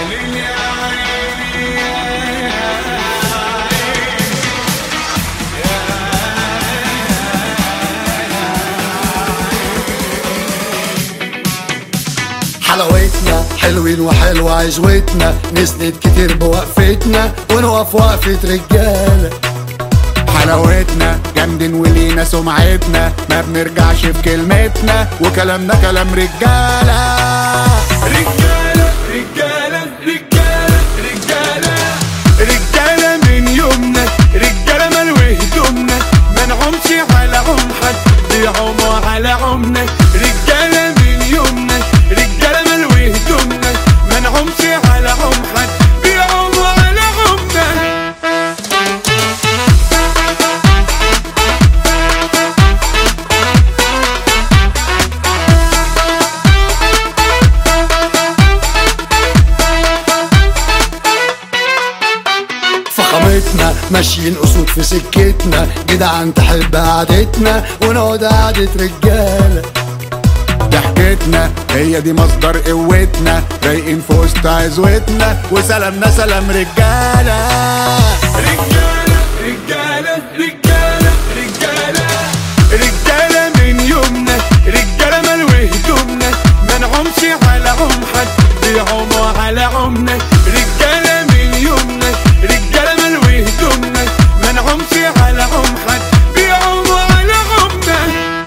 حلاوتنا حلوين وحلوة عزوتنا، نسند كتير بوقفتنا ونقف وقفة رجالة. حلاوتنا جامدين ولينا سمعتنا، ما بنرجعش في كلمتنا وكلامنا كلام رجالة. رجالة رجالة رجالة رجالة رجالة من يومنا، رجالة ملوي هدومنا، ما نعومش على عم حد بيعوموا على عمنا. رجالة من يومنا، رجالة ملوي هدومنا، ما نعومش على عم حد بيعوموا على عمنا. فخامتنا ماشيين اسود في سكتنا، جدعان تحب قعدتنا ونقعد قعدة رجالة. ضحكتنا هي دي مصدر قوتنا، رايقين في وسط عزوتنا وسلامنا سلام رجالة. رجالة رجالة رجالة رجالة رجالة من يومنا، رجالة ملوي هدومنا، ما نعومش على عم حد بيعوموا على عمنا. رجالة من يومنا، رجالة ملوي هدومنا، ما نعومش على عم حد بيعوموا على عمنا.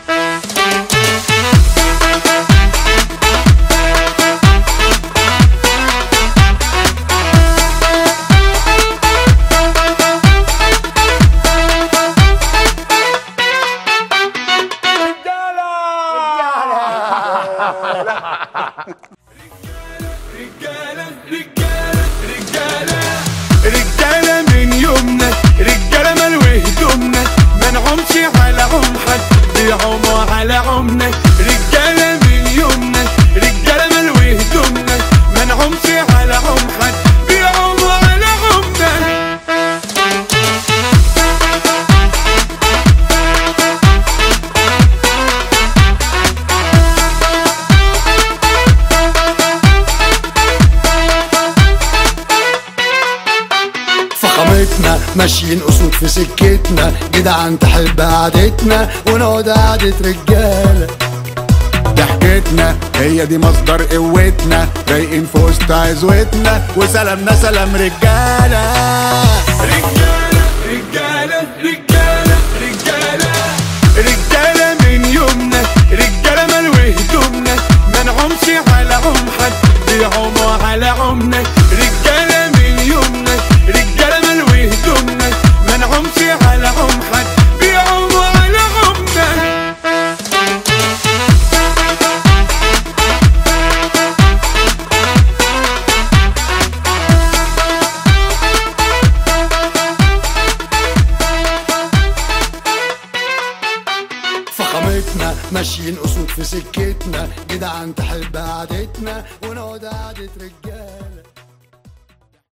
رجالة رجالة رجالة رجالة من يومنا، رجالة ملوي هدومنا، ما نعومش على عم حد بيعوموا على عمنا. رجالة من يومنا، رجالة ملوي هدومنا، ما نعومش على عم حد بيعوموا على عمنا. فخامتنا ماشيين اسود في سكتنا، جدعان تحب قعدتنا ونقعد قعدة رجالة. ضحكتنا هي دي مصدر قوتنا، رايقين في وسط عزوتنا وسلامنا سلام رجالة. رجالة رجالة رجالة رجالة رجالة من يومنا، رجالة ملوي هدومنا، ما نعومش على عم حد بيعوموا على عمنا. رجالة من يومنا، رجالة ملوي هدومنا، ما نعومش على عم حد بيعوموا على عمنا. فخامتنا ماشيين اسود في سكتنا، جدعان تحب قعدتنا ونقعد قعدة رجالة.